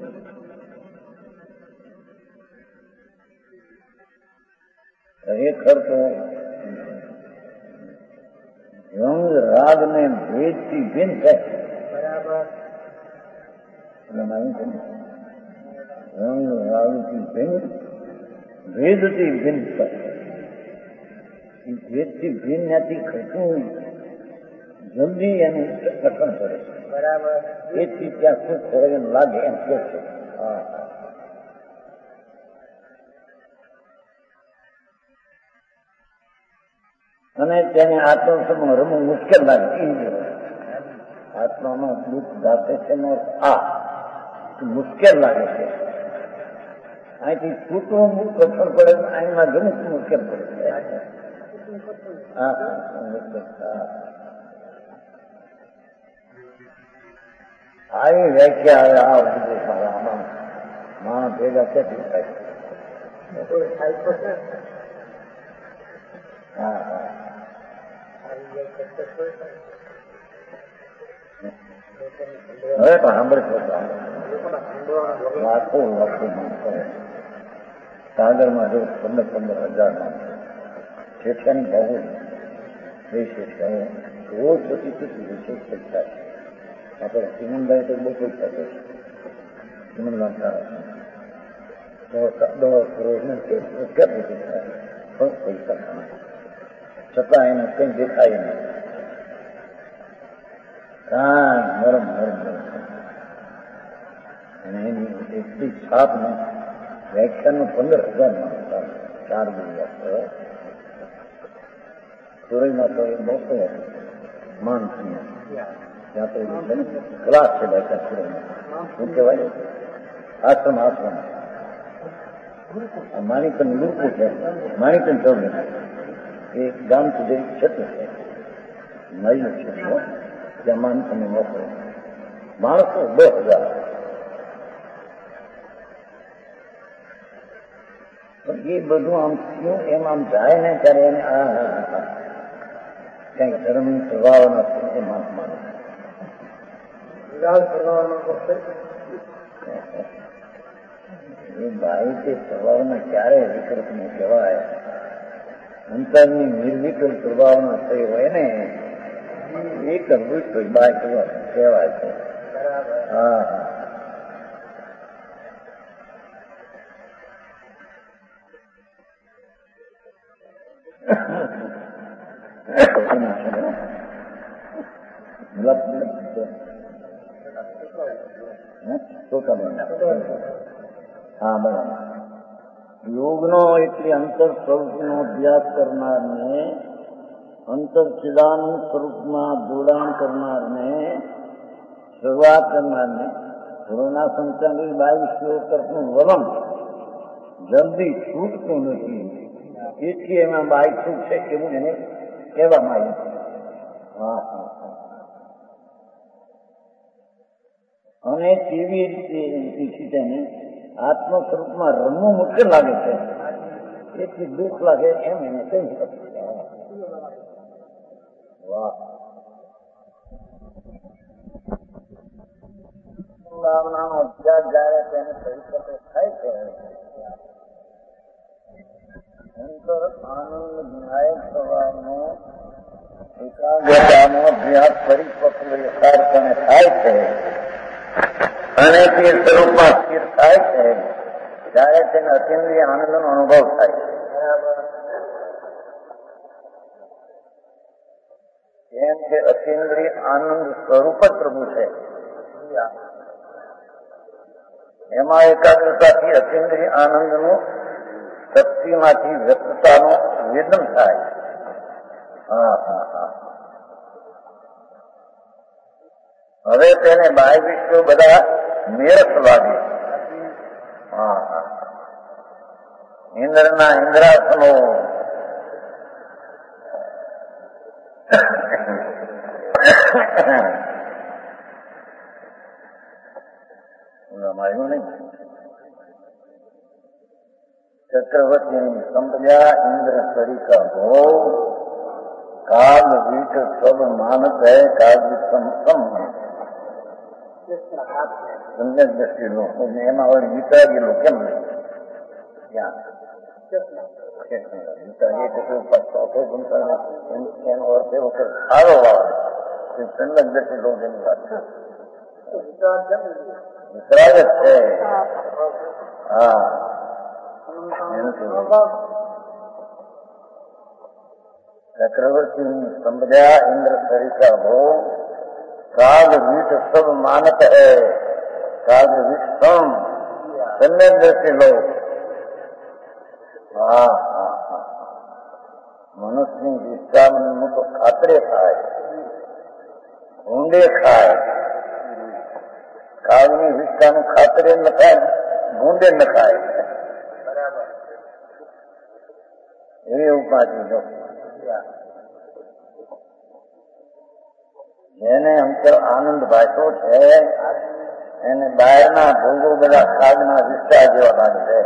ખરેખર તો રંગ રાગ ને ભેદથી ભિન્ન છે. બરાબર. રંગ રાગથી ભિન્ન, ભેદથી ભિન્ન છે. ભેદથી ભિન્ન નથી ખસું જલ્દી એનું રક્ષણ કરે છે. બરાબર. એથી ત્યાં સુખ હોય એમ લાગે એમ કે છે. હા, અને તેને આત્મસમો રમવું મુશ્કેલ લાગે. આત્માનો દુઃખ જાતે છે આ મુશ્કેલ લાગે છે. અહીંથી છૂટવું કઠણ પડે, અહીંમાં ઘણું મુશ્કેલ પડે છે. આવી વ્યાખ્યા આ આમાં માણસ ભેગા કેટલી થાય. હા હા, હવે પણ સાંભળશો લાખો માણસો સાગરમાં જો 15,000 માણસો શિક્ષાની બહુ વિશેષ રોજ પછી વિશેષ શિક્ષા છે. આપણે ચીમનભાઈ તો બહુ પૈસા છે. ચીમનભાઈ સારા પૈસા છતાં એને કઈ દેખાય નહીં. નરમ અને એની એટલી છાપ ને વ્યાખ્યાનનું 15,000 4 દિવસ સુરઈમાં તો એ બહુ માણસ ત્યાં તો ક્લાસ છે વ્યાખ્યાન સુરઈમાં. શું કહેવાય? આશ્રમ માણિકન ગુરુકુળ છે. માણિકન ચોક એ ગામ સુધી ક્ષેત્ર છે, નજીક છે. ત્યાં માણસોને મોકલે માણસો 10,000. પણ એ બધું આમ શું એમ આમ જાય ને ત્યારે એને કઈક ધર્મ સ્વભાવ નથી એ માણસ એ ભાઈ તે સ્વભાવના ક્યારે વિકૃત ને કહેવાય. અંતરની નિર્વિકૃત સ્વભાવના થઈ હોય ને એ કરવું જ બાય કહેવાય છે. હા હા, હા બરાબર. યોગનો એટલે અંતર સ્વરૂપનો અભ્યાસ કરનારને, અંતર ચિદાનંદ સ્વરૂપમાં જોડાણ કરનારને, શરૂઆત કરનારને ગુરુના સંચાલિત 22 તરફનું વલણ જલ્દી છૂટતું નથી. એથી એમાં બાય છૂટ છે એવું એને કહેવામાં આવ્યું. અને કેવી રીતે તેને આત્મ સ્વરૂપમાં રમવું મુશ્કેલ લાગે છે, એથી દુઃખ લાગે એમ એને કહી શકે. વાહ, ભાવનાનો અભ્યાસ જયારે તેને પરિપક્વ થાય છે, અંતર આનંદ ન્યાય થવાનો એકાગ્રતાનો અભ્યાસ પરિપક્વ યથાર્થને થાય છે અને તે સ્વરૂપમાં સ્થિર થાય છે, ત્યારે તેને અતિન્દ્રિય આનંદનો અનુભવ થાય છે. કેમ કે અતિન્દ્રિય આનંદ સ્વરૂપ જ પ્રભુ છે. એમાં એકાગ્રતાથી અતિન્દ્રિય આનંદનું શક્તિમાંથી વ્યક્તતાનો વેદન થાય. હવે તેને બાહ્ય વિશ્વ બધા મેરસ લાગે. ઇન્દ્રના ઇન્દ્રાસનો આવ્યું નહીં. ચક્રવર્તી સંપદા ઇન્દ્ર સરિકા ભો કાલ વીટ સબ માનત હૈ કાલ સમ સમ્યક દ્રષ્ટિ લો. એમાં હવે ગીતા ગયેલું કેમ નહીં? એનો અર્થ એવો કે સારો આવે સમ્યક દ્રષ્ટિ લો. એની વાત વિતરાગ જ છે. હા, ચક્રવર્તી સંભળ્યા ઇન્દ્ર સરિકા હો કાગ વીટ સબ માનત હૈ કાગ વીટ સમ સમ્યક દ્રષ્ટિ લો. મનુષ્યની વિશ્રામનું તો ખાતરે ખાય, ઊંડે ખાય. કાગની વિશ્રાનું ખાતરે ન ખાય, ગુંડે ન ખાય. એવી ઉપાધિ જો જેને અંતર આનંદ ભાષો છે એને બહારના ભોગો બધા કાગના વિસ્તાર જેવા લાગે છે.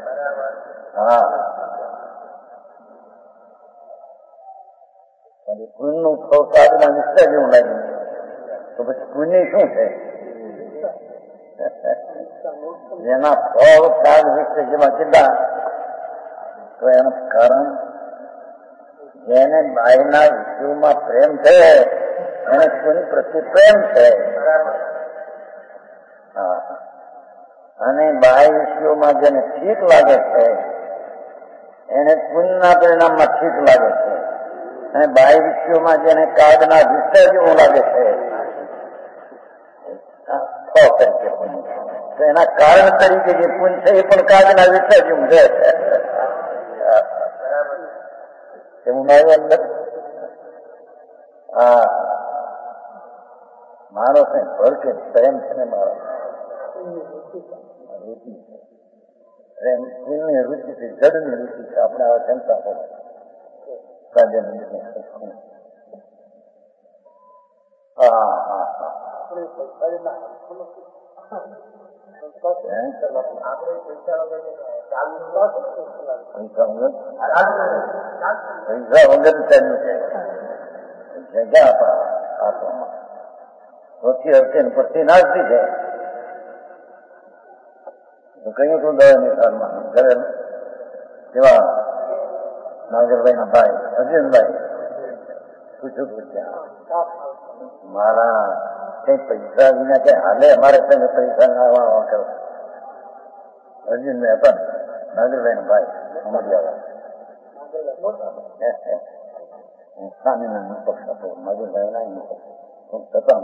કુંજનું કાગના વિસ્તાર જેવું લાગ્યું તો પછી કુંજની શું છે? જેના ફળ કાગ વિશે જેમાં કીધા તો એનું કારણ જેને બાયના વિષયોમાં પ્રેમ છે એને કુંજ પ્રત્યે પ્રેમ છે. અને બાહ્ય વિષયોમાં જેને ઠીક લાગે છે એને કુંજના પરિણામમાં ઠીક લાગે છે. અને બાહ્ય વિષયોમાં જેને કાગના વિષય જેવું લાગે છે તો એના કારણ તરીકે જે પુંજ છે એ પણ કાગના વિષય જેવું છે. એવું ના અંદર મારો કઈ ભર કે પ્રેમ છે ને મારો રુચિ છે. પ્રેમ પુણ્યની રુચિ છે, જડની રુચિ છે. આપણે આવા ચિંતા પડે પૈસા વગર ચાલ્યું છે જગ્યા આપવામાં ઓછી હશે ને પડતી નાખતી છે. કહ્યું તું દવાની સાલમાં ઘરે કેવા નાગરભાઈ ના ભાઈ અર્જુનભાઈ પૂછ્યું મારા કઈ પૈસા વિના કઈ હાલે અમારે કઈ પૈસા ના આવવા કરો. અર્જુનભાઈ હતા નાગરભાઈ ના ભાઈ અમરિયાવા સ્વામિનારાયણ પક્ષ હતો. નાગરભાઈ ના છતાં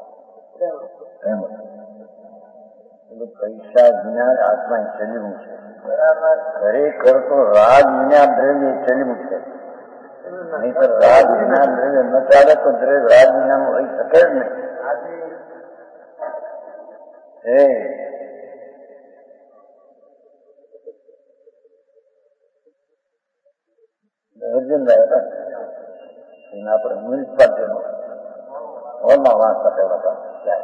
સાંભળવા પૈસા વિના આત્મા ચલ્યું છે. ખરેખર તો રાગ વિના દ્રવ્ય ચલી મૂકે, નહીં તો રાગ વિના દ્રવ્ય ન ચાલે તો દ્રવ્ય રાગ વિનાનું રહી શકે જ નહીં. અર્જુનભાઈ હતા એને આપણે મ્યુનિસિપાલિટીમાં હોલમાં વાંચતા કહેવાતા જાય.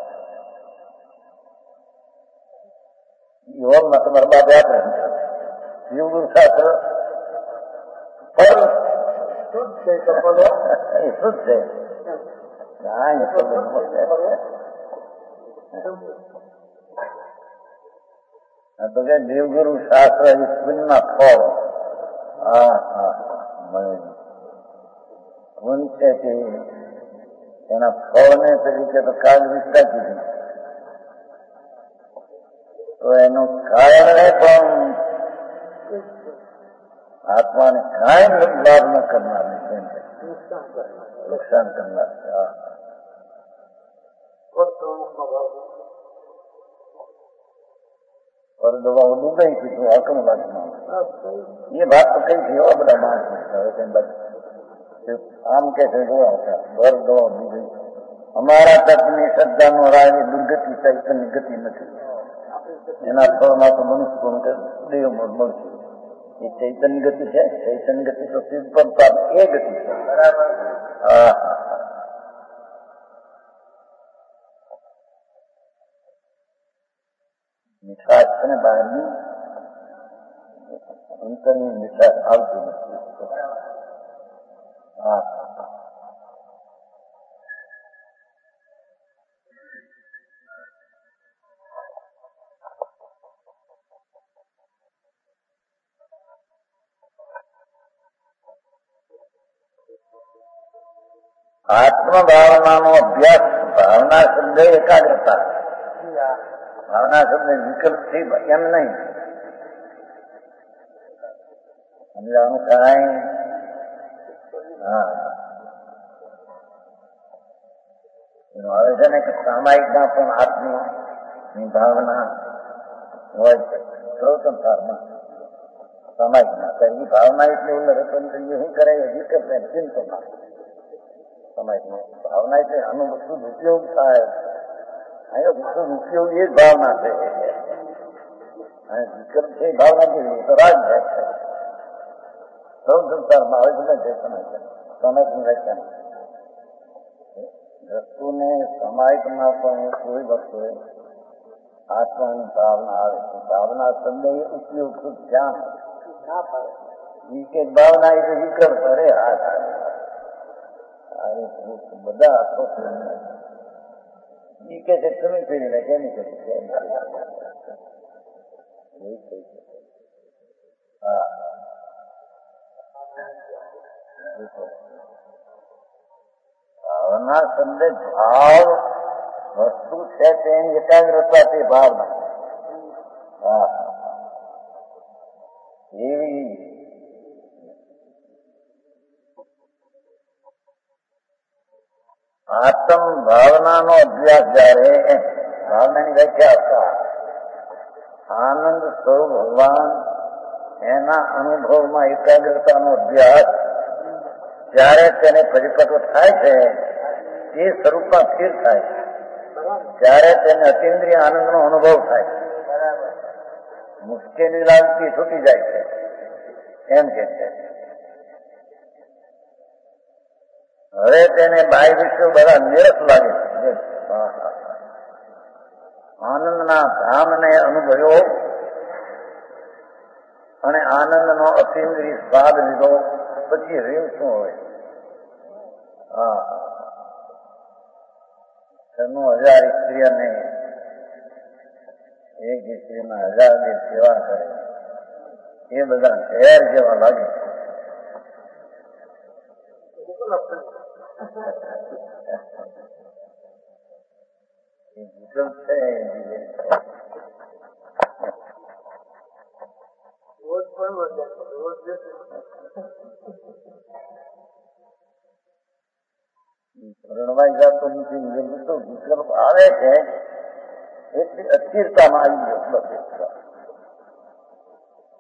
એ હોલમાં તમારા બાપે આપણે જીવનું શાસ્ત્ર શુદ્ધ છે, એ શુદ્ધ છે. તો કે દેવગુરુ શાસ્ત્ર પુણ્યના ફળ. હા હા ગુણ છે કે એના ફળને તરીકે તો કાળ વિકતા કીધું, તો એનું કારણે પણ આત્માને કાંઈ લાભ ન કરનાર, નુકસાન કરનાર. પર દવાઓ ડૂબાઈ કીધું હકમ વાતમાં એ વાત તો કઈ છે એવા બધા માણસ આમ કે છે બર દવા ડૂબાઈ. અમારા તત્વની શ્રદ્ધાનો રાય દુર્ગતિ ચૈતન્ય ગતિ નથી, એના ફળમાં તો મનુષ્ય કે દેવ મળશે. એ ચૈતન્ય ગતિ છે, ચૈતન્ય ગતિ તો સિદ્ધ પદ એ ગતિ છે. બરાબર. હા હા મીઠાશ છે ને બહારની અંતરની મીઠાશ આવતી નથી. હા આત્મભાવનાનો અભ્યાસ, ભાવના શબ્દ એકાગ્રતા, ભાવના શબ્દ વિકલ્પથી એમ નહીં સમજાવવાનું કાંઈ. હા એનું આવે છે ને કે સામાયિકમાં પણ આત્મની ભાવના હોય છે. સંસારમાં સામાયિકમાં એ ભાવના એટલે ઉલ્લેખ શું કરે વિકલ્પ ચિંતના સામાયિકમાં ભાવના એટલે આનો બધું ઉપયોગ થાય. અહીંયા ઉપયોગ એ જ ભાવના છે. વિકલ્પ છે ભાવના કેવી તો રાજ છે. સૌ સંસારમાં આવે છે સમાજની વ્યાખ્યા વસ્તુને સમાજમાં પણ કોઈ વસ્તુ આત્માની ભાવના આવે છે. ભાવના શબ્દ એ ઉપયોગ ધ્યાન ભાવના એ વિકલ્પ અરે હાથ બધા આત્મો એ કે છે તમે ફેરી નાખે એની કરી હા ભાવના શબ્દ ભાવ વસ્તુ છે તેની એકાગ્રતા તે ભાવના. હા એવી આત્મ ભાવનાનો અભ્યાસ જયારે ભાવનાની વ્યાખ્યા આનંદ સ્વરૂપ ભગવાન એના અનુભવમાં એકાગ્રતાનો અભ્યાસ જ્યારે તેને પરિપક્વ થાય છે એ સ્વરૂપમાં સ્થિર થાય છે, ત્યારે તેને અતિન્દ્રિય આનંદનો અનુભવ થાય છે. મુશ્કેલી લાગતી છૂટી જાય છે એમ કે છે. હવે તેને બાહ્ય વિશ્વ બધા નિરસ લાગે છે. આનંદના ધામને અનુભવ્યો અને આનંદનો અતિન્દ્રિય સ્વાદ લીધો પછી રહ્યું શું હોય? હા 96,000 સ્ત્રીઓને એક સ્ત્રીના 1000 સેવા કરે એ બધા ઝેર જેવા લાગે. રણવાઈ જતો નથી. તો વિકલ્પ આવે છે એટલી અસ્થિરતામાં આવી ગયો.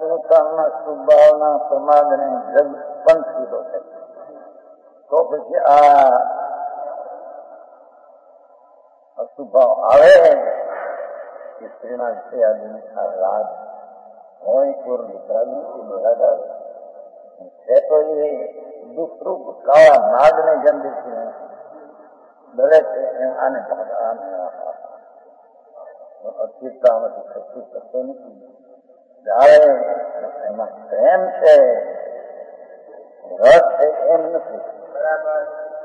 અનુસારના સ્વભાવના પ્રમાદને જગ પણ સીધો છે. તો પછી આ અશુભાવ આવે સ્ત્રીના વિષયાદિની આ રાગ હોય પૂર્વ વિતરાગથી બરાબર છે. તો એ દુઃખરૂપ કાળા નાગને જેમ દેખીને ડરે છે આને અસ્તિત્વમાંથી શક્તિ થતો નથી. જયારે એમાં પ્રેમ છે, રસ છે, એમ નથી. બરાબર.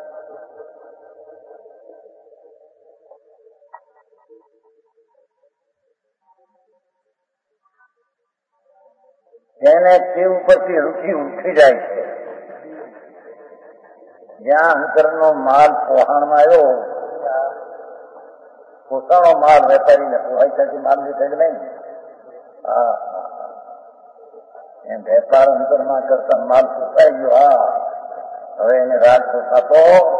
તેને તે ઉપરથી રુચિ ઉઠી જાય છે. જ્યાં અંતરનો માલ પોહાણમાં આવ્યો, પોતાનો માલ વેપારીને પોહાય ત્યાંથી માલ દેખાય નહીં. હા એમ વેપાર અંતરમાં કરતા માલ પોસાઈ ગયો. હા હવે એને રાગ પોસાતો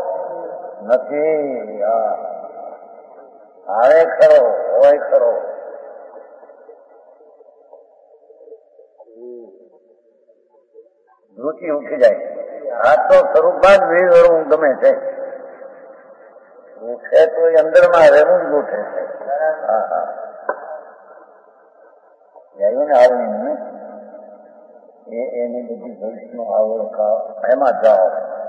નથી. આવે ખરો, હોય ખરો. રુચિ ઉઠી જાય. આ તો સ્વરૂપમાં જ વિવરું ગમે છે. ઉઠે તો એ અંદરમાં રહેવું જ ઉઠે છે. આવણી એની બધી ભવિષ્યનો આવડત એમાં જાઓ.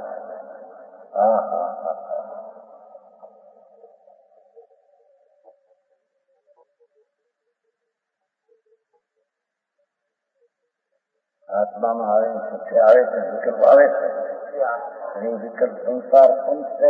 આત્મામાં આવે છે, આવે છે, વિકલ્પ આવે છે. એ વિકલ્પ સંસાર પણ છે.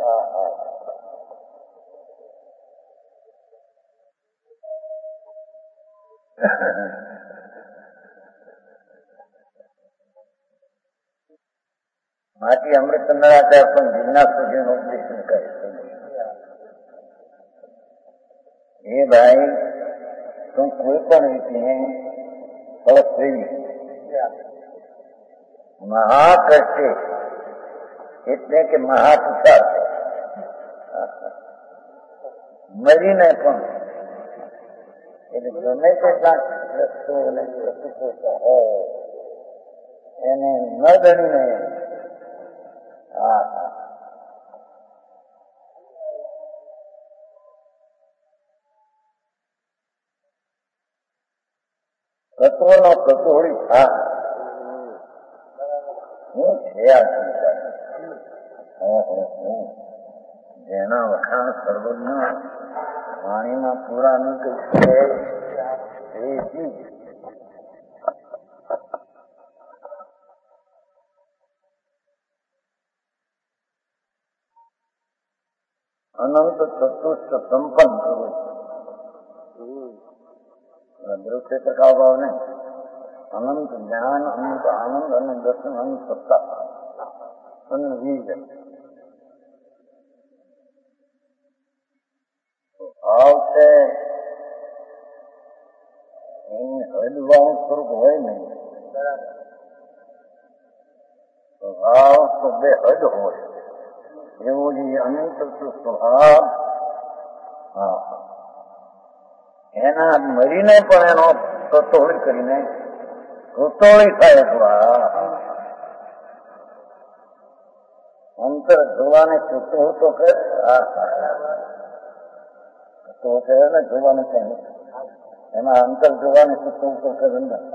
માટી અમૃત નરાચાર પણ જિજ્ઞાસુજીનો ઉપદેશ કરે છે. એ ભાઈ તું કોઈ પણ રીતે ફળશ્રેવી મહાકષ્ટે એટલે કે મહાપુષાર મરીને પણ એટલે ગમે તેટલા વસ્તુઓને એને ન ગણીને તત્વનો કચોડી થા હું છે આ જેના વખાણ સર્વજ્ઞ વાણીમાં પૂરા ન કઈ છે એ ચીજ અનંત ચતુષ્ટ સંપન્ન થવું. દ્રવ્યક્ષેત્ર કા ભાવ નહીં. અનંત જ્ઞાન, અનંત આનંદ અને દર્શન, અનંત સત્તા અને વીજ ભાવ છે. એની હદવાળું સ્વરૂપ હોય નહીં. ભાવ તો બે હદ હોય. એવો જે અનંત સ્વભાવ એના મરીને પણ એનો કતોળી કરીને કૃતોળી થાય. અંતર જોવાને કૃતો તો કરે તો ને જોવાને છે એમાં અંતર જોવાને કૃતો તો કરે.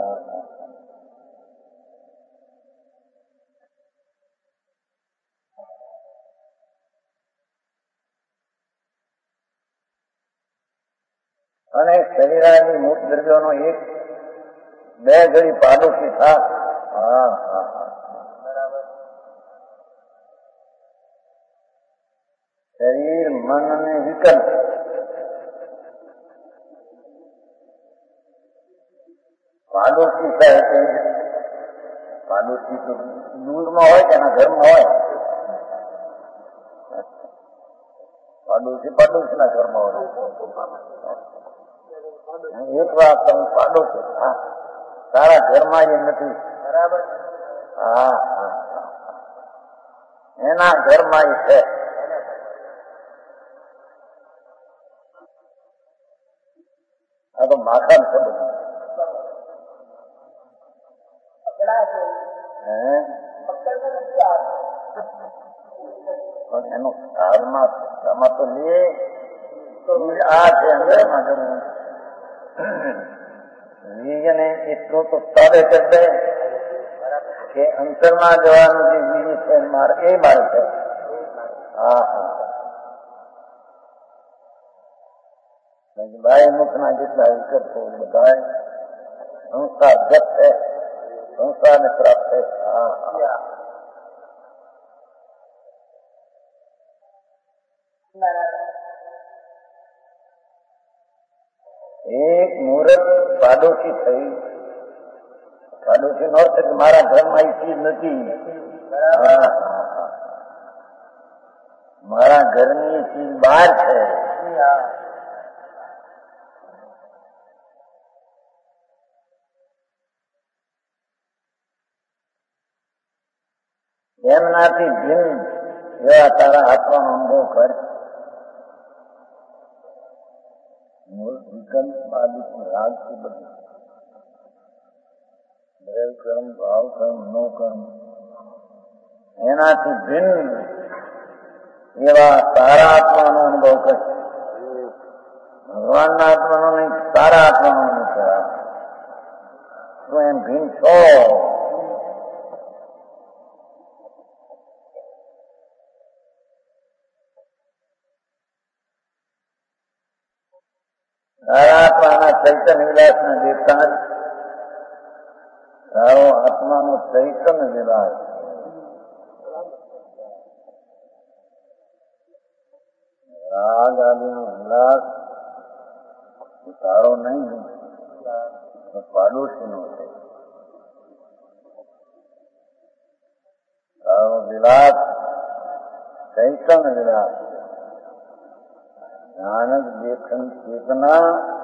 અને શરીરાની મૂળ દ્રવ્યોનો એક બે ઘડી પાડોશી થા. શરીર, મન અને વિકલ્પ પાડોશી થાય. પાડોશી તો દૂરમાં હોય કે એના ઘરમાં હોય. પાડોશી ના ઘરમાં હોય. એક વાત તમે પાડોશી તારા ઘરમાં એ નથી. બરાબર. એના ઘરમાં એ છે. આ તો માખણ છે બધું. પણ એનો કાળમાં તો લે આ છે અંદરમાં કરવું વીજને એટલું તો તારે કરી દે કે અંતરમાં જવાનું જે વીજ છે માર્ગ એ માર્ગ છે. હા હા ભાઈ મુખના જેટલા વિકલ્પો બધા સંસાર જપ છે, સંસારને પ્રાપ્ત છે. હા હા એક મુહૂર્ત પાડોશી થઈ. પાડોશી નો અર્થ મારા ઘરમાં એ ચીજ નથી, મારા ઘરની ચીજ બહાર છે. એમનાથી ભિન્ન એવા તારા આત્માનો અનુભવ કર. વિકલ્પ રાજથી બધું દ્રવ્ય કર્મ, ભાવ કર્મ, નો કર્મ એનાથી ભિન્ન એવા તારા આત્માનો અનુભવ કર. ભગવાનના આત્માનો નહીં, તારા આત્માનો અનુભવ કર. તું એમ ભિન્ન છો. તારા આત્માના ચૈતન્ય વિલાસને દેખતા નથી. તારો આત્માનો ચૈતન્ય વિલાસ રાગ આદિનો વિલાસ તારો નહીં, પાડોશીનો છે. તારો વિલાસ ચૈતન્ય વિલાસ જ્ઞાન દેખન ચેતના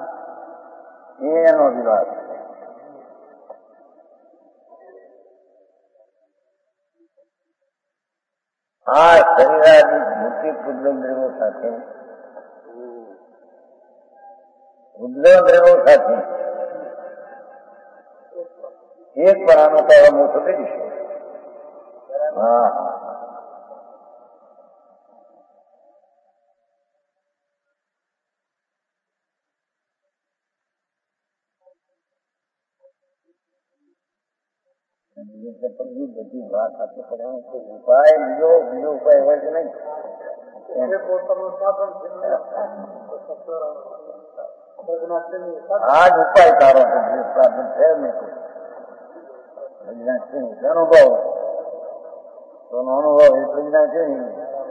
એનો વિલાસ છે. આ શરીરાદી ભૂતિ પુદ્ગલદ્રવ્યો સાથે એક પરાનો તારો મોટો થઈ જશે. હા બધી વાત આપણે કરવાની ઉપાય બીજો ઉપાય હોય છે નહીં. આ જ ઉપાય તારો સાધન છે નહીં. અનુભવ તો અનુભવ એ પ્રજ્ઞા છે ને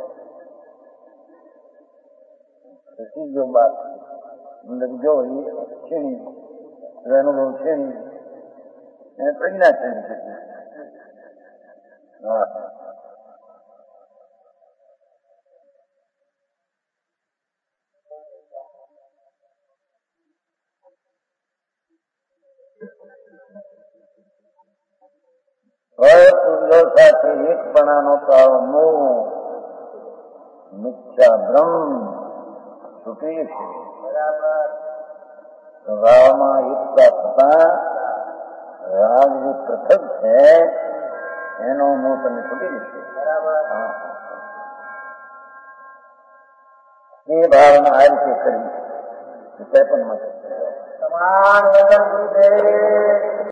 જો બાત અંદર જો એ છે ને અનુભવ છે ને એ પ્રજ્ઞા છે. હા પુરુષો સાથે એકપણાનો તારો મોહ મિથ્યા ભ્રમ છૂટી છે. સ્વભાવમાં એકતા થતા રાગ જે પૃથક છે એનો મોહ તમે છૂટી જશે. એ ભાવના આ રીતે કરી પણ સમાન વચન